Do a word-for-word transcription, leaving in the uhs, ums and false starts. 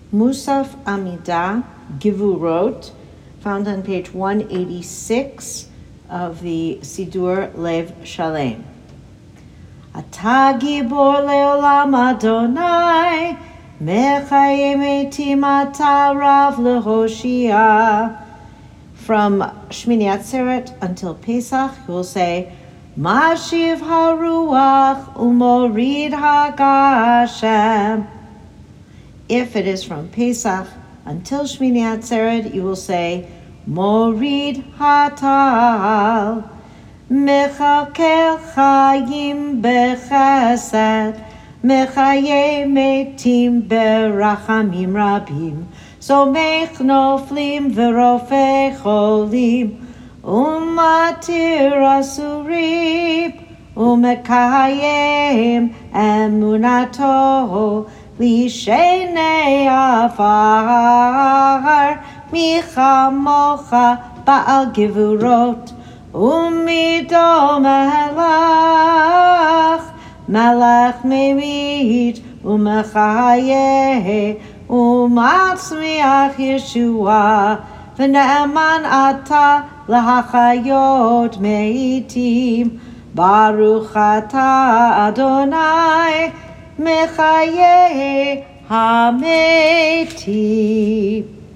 Musaf Amidah, Givurot, found on page one eighty-six of the Sidur Lev Shalem. Ata gibor leolam Adonai, mechayim etim ata rav lehoshia. From Shmini Atzeret until Pesach, you will say, Mashiv haruach umorid hagashem. If it is from Pesach until Shmini Atzeret, you will say, Morid hatal. Mechakel chayim bechesed, mechaye metim berachamim rabim. Somech noflim verofe cholim, umatir asurim, umekayem emunato, lishenei afar, michamocha ba'al givurot, umido melach, melach memit, umechayeh, umatzmiach Yeshua, v'ne'eman ata lahachayot meitim, baruch ata Adonai, mechayeh hametim.